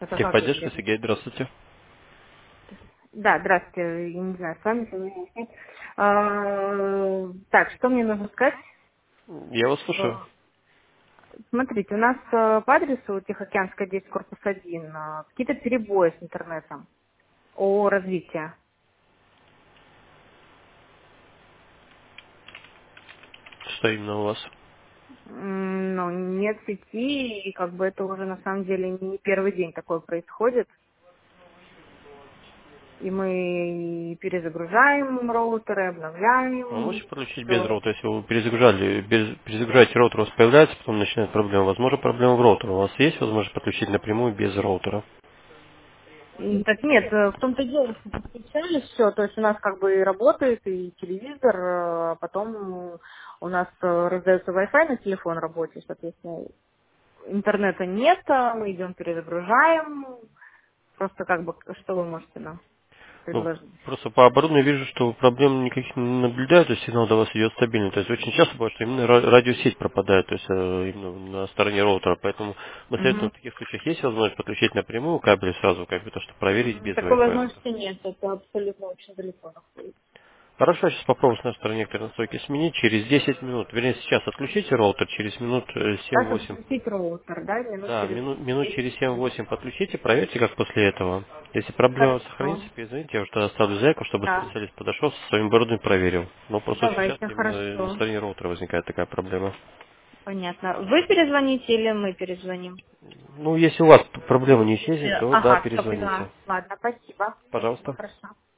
Это как Техподдержка, выглядит? Сергей, здравствуйте. Да, здравствуйте, я не знаю, с вами сегодня нет. Так, что мне нужно сказать? Я вас слушаю. Э, Смотрите, у нас по адресу Тихоокеанская 10, корпус 1, какие-то перебои с интернетом о развитии. Что именно у вас? Ну, нет сети, и как бы это уже на самом деле не первый день такое происходит. И мы и перезагружаем роутеры, Вы обновляем можете подключить без все. роутера, если вы перезагружали, перезагружаете роутер, у вас появляется, потом начинает проблема. Возможно, проблема в роутере. У вас есть возможность подключить напрямую без роутера? Так нет, в том-то и дело, что подключали все, то есть у нас как бы и работает, и телевизор, а потом у нас раздается Wi-Fi на телефон рабочий, соответственно, интернета нет, мы идем перезагружаем, просто как бы, что вы можете нам Ну, предложить? просто по оборудованию вижу, что проблем никаких не наблюдаю, то есть сигнал до вас идет стабильно. То есть очень часто бывает, что именно радиосеть пропадает, то есть именно на стороне роутера. Поэтому мы советуем Мгм. в таких случаях есть возможность подключить напрямую кабель сразу, как бы то, что проверить без Такой Wi-Fi. возможности нет, это абсолютно очень далеко находится. Хорошо, сейчас попробую с нашей стороны некоторые настройки сменить. Через 10 минут, вернее сейчас отключите роутер, через минут Сейчас 7-8. отключить роутер, да, минут Да, через минут 10. через 7-8 подключите, проверьте, как после этого. Если проблема Хорошо. сохранится, перезвоните, я уже тогда оставлю заявку, чтобы Да, специалист подошел, со своим оборудованием проверил. Но просто очень давайте, часто именно на хорошо. стороне роутера возникает такая проблема. Понятно. Вы перезвоните или мы перезвоним? Ну, если у вас проблема не исчезнет, то да, Ага, все, поняла. перезвоните. Ладно, спасибо. Спасибо, Пожалуйста. хорошо.